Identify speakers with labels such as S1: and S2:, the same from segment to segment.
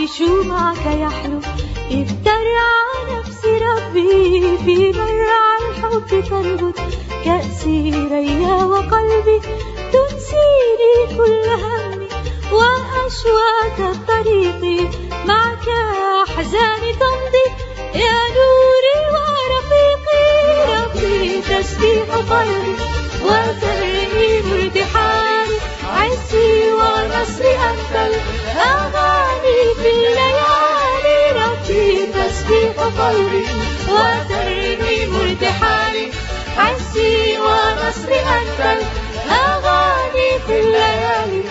S1: العيش معك يحلو، إذ ترعى نفسي ربي في مرعى الحب تربط كأسي ريا وقلبي تنسيني كل همي وأشواك الطريق، معك أحزاني تمضي يا نوري ورفيقي. ربي تسبيح قلبي وترنيم ارتحالي، عزي ونصري أنت الأغاني في الليالي. ربي تسبيح قلبي وترنيم ارتحالي، عزي ونصري أنت الأغاني في الليالي.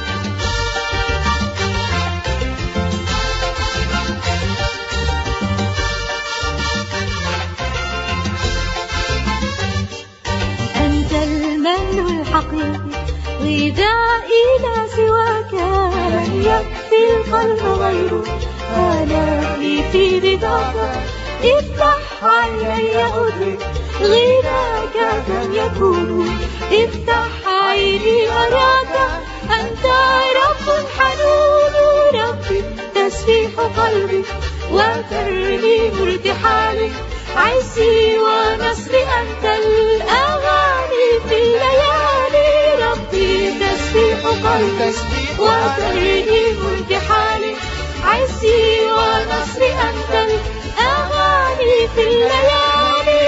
S1: أنت المن الحقيقي غذائي لا سواك، لن يكفي القلب غيره آلامي في رضاك. افتح عيني أدرك غناك كم يكون، افتح عيني أراك أنت رب حنون. ربي تسبيح قلبي وترنيم ارتحالي، عزي ونصري أنت الأغاني في الليالي. ربي تسبيح قلبي وترنيم ارتحالي، عزي ونصري أنت الأغاني في الليالي.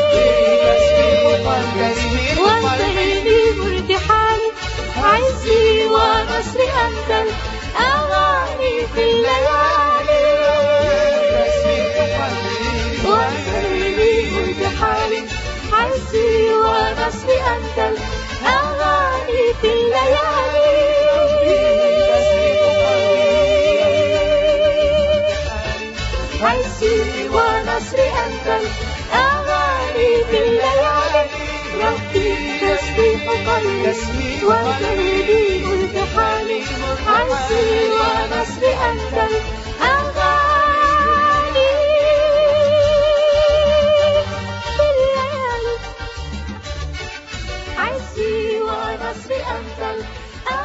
S1: وترنيم ارتحالي، عزي ونصري أنت الأغاني في الليالي. وترنيم ارتحالي، عزي ونصري أنت الأغاني في الليالي. عزي ونصري أنت الأغاني في الليالي. ربي تسبيح قلبي وترنيم ارتحالي، عزي ونصري أنت الأغاني في الليالي. عزي ونصري أنت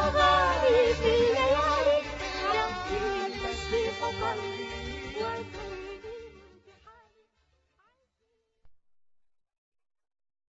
S1: الأغاني في الليالي. ربي تسبيح قلبي